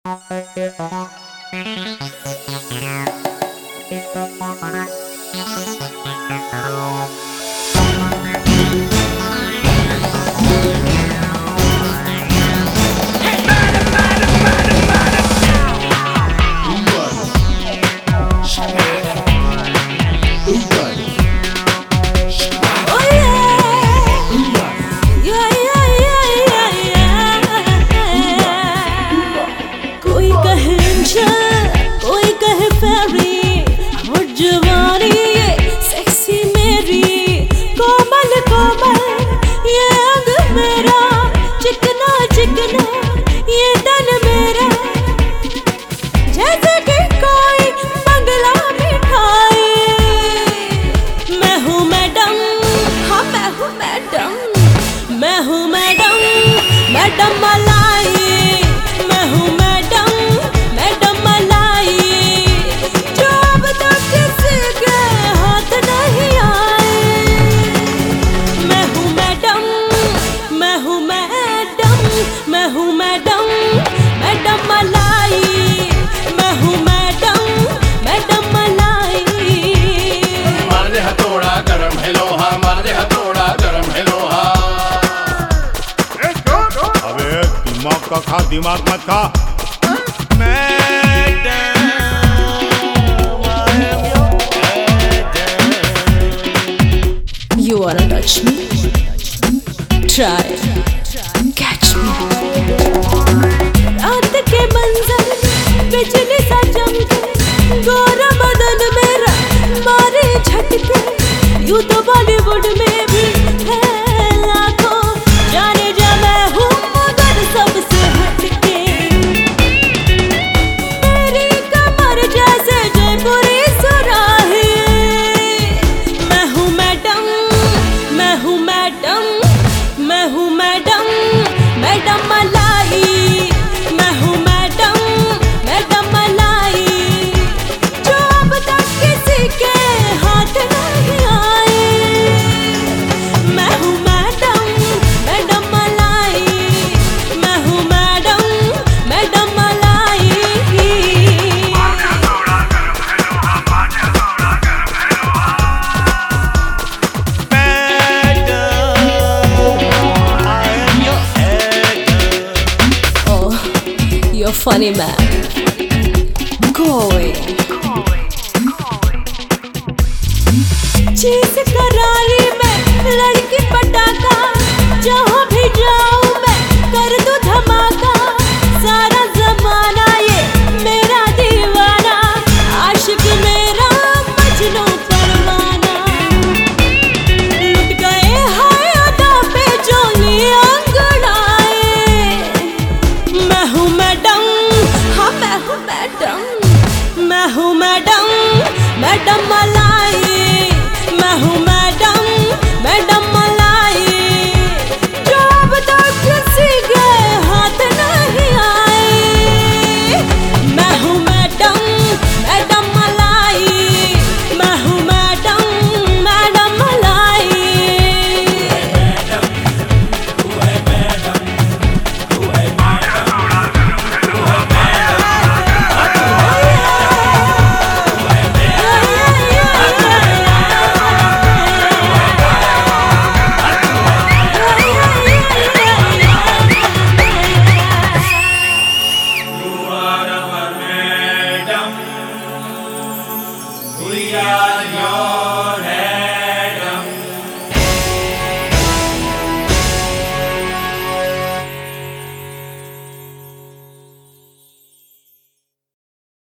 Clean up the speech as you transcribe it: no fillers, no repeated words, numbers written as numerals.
दिमाग मत खा। You wanna touch me? Try, catch me. रात के मंजर बिजली सा चमके, गोरा बदन मेरा मारे झटके। यूं तो बॉलीवुड में भी है लाखों, जाने जा मैं हूँ मगर सबसे हटके। मेरी कमर जैसे जयपुरी सुराही, मैं हूँ मैडम, मैं हूँ मैडम, मैं हूँ मैडम, मैडम मलाई। मैं हूँ मैडम, मैडम मलाई, जो अब तक किसी के हाथ नहीं आई। मैं हूँ मैडम, मैडम मलाई, मैं हूँ मैडम, मैडम मलाई। You're funny man. Go away. चीज करारी में लड़की पटाखा, जहाँ भी जाऊँ मैं कर दूँ धमाका। सारा जमाना ये मेरा दीवाना, आशिक मेरा मजनू परवाना। लुट गए हैं अदा पे जो अंगड़ाए। मैं हूँ मैडम, हाँ मैं हूँ मैडम, मैं हूँ मैडम, मैडम मलाई। मैं हूँ मैडम, मैडम मलाई, जो अब तक किसी के हाथ नहीं आए। मैं हूँ मैडम, मैडम मलाई, मैं हूँ मैडम, मैडम मलाई। We are your